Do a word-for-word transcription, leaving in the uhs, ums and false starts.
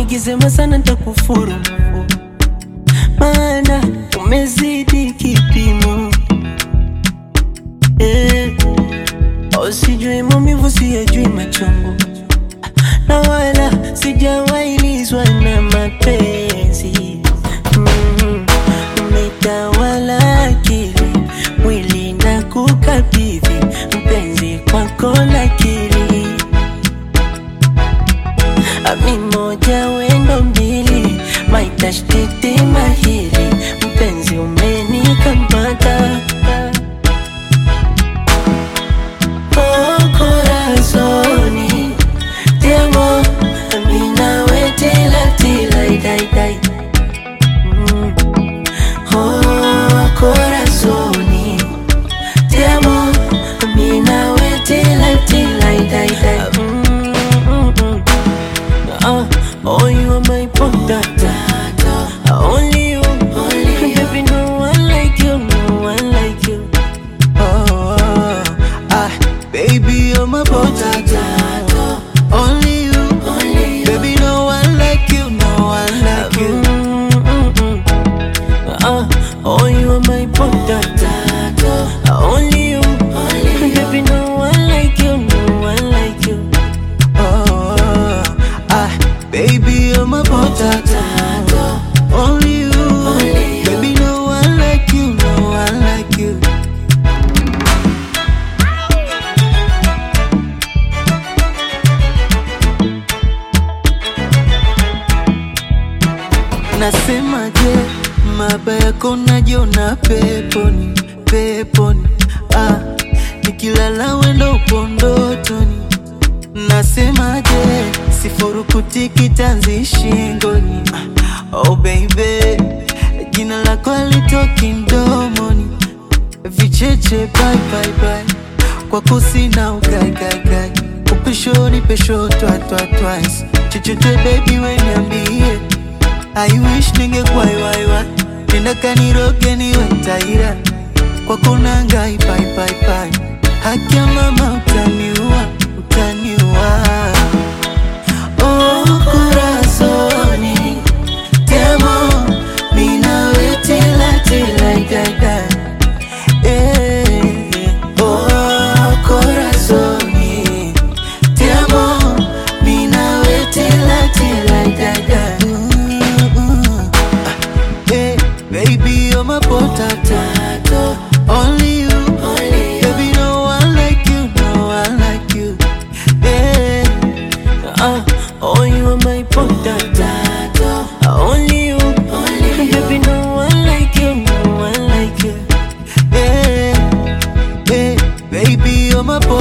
ukisema sana nitakufuru, maana umezidi kipimo. Eh, usijui maumivu, siyajui machungu, na wala sijawailizwa na mapenzi. mm, Umetawala akili, mwili na kukabidhi mpenzi kwako lakili. Ami moja wendo mbili, maitashtiti mahiri, mpenzi umenikamata. Oh, corazoni, te amo, ami nawe tila tila idai dai. mm. Oh, corazoni, te amo, ami nawe tila tila idai dai. mm, mm, mm. Uh, oh, you are my potato. Only you, only you. Baby, no one like you, no one like you. Oh, ah, baby, you're my potato. Only you, only you. Baby, no one like you, no one like you. Mm, mm, mm. Uh, oh, you are my potato. Only you, only you. Baby, no one like you, no one like you. Oh, ah, baby, you're my potato. Only you, only you. Baby, no one like you, no one like you. Nasemaje, mabaya yako najiona peponi, peponi. Ah, nikilala wendo upo ndotoni. Nasemaje, sifurukuti kitanzi shingoni. Oh baby, jina lako halitoki mdomoni. Vicheche bye bye bye, kwako sina ugai gai gai. Upesho ni pesho twa twa twice. Chochote baby we niambie, I wish ningekuwa iwaiwa. Nenda kaniroge niwe taira, kwako nangai bye bye bye. Haki ya mama utaniua, utaniua. Oh, corazoni, te amo, mi nawe tila tila idai dai. Eh, oh, corazoni, te amo, mi nawe tila tila idai dai. Mm, mm. Eh, baby, you're my potato. Only you, only you. Baby, no one like you, no one like you. Eh, uh, oh, you are my potato. Only you, only you. Baby, no one like you, no one like you. Eh, eh, baby, you're my potato.